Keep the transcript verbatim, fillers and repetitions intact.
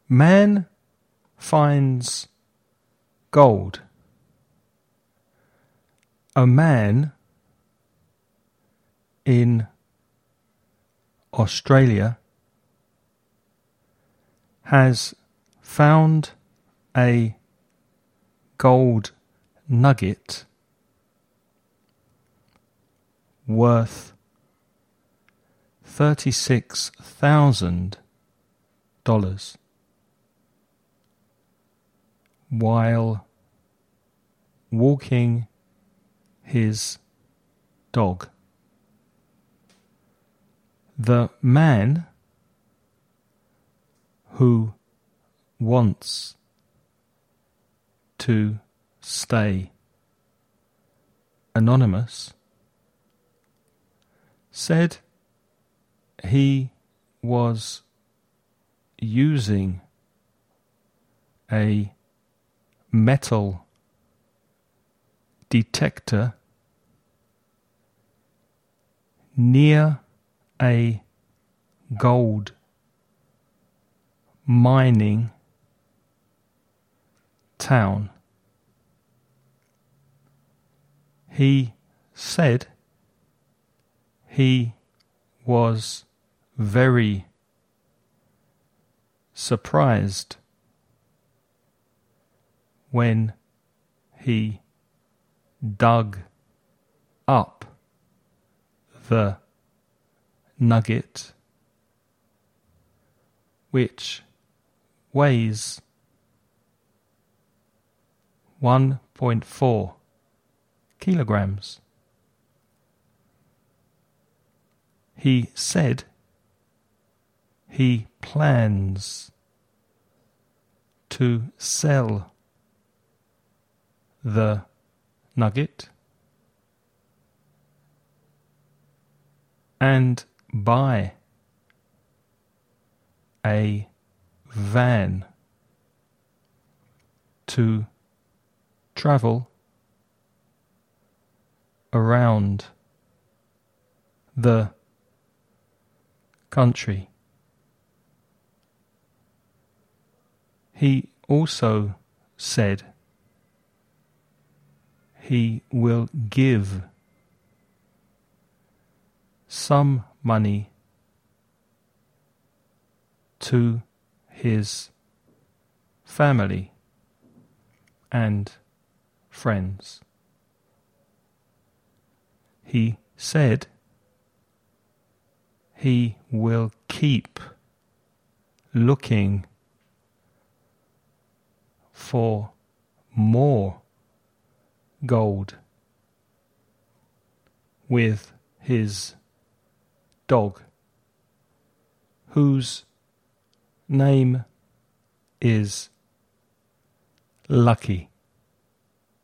Man finds gold. A man in Australia has found a gold nugget worth thirty-six thousand dollars while walking his dog. The man who wants to stay anonymous said he was using a metal detector near a gold mining town. He said he was very surprised when he dug up the nugget, which weighs one point four kilograms. He said he plans to sell the nugget and buy a van to travel around the country. He also said he will give some money to his family and friends. He said he will keep looking for more gold with his dog, whose name is Lucky.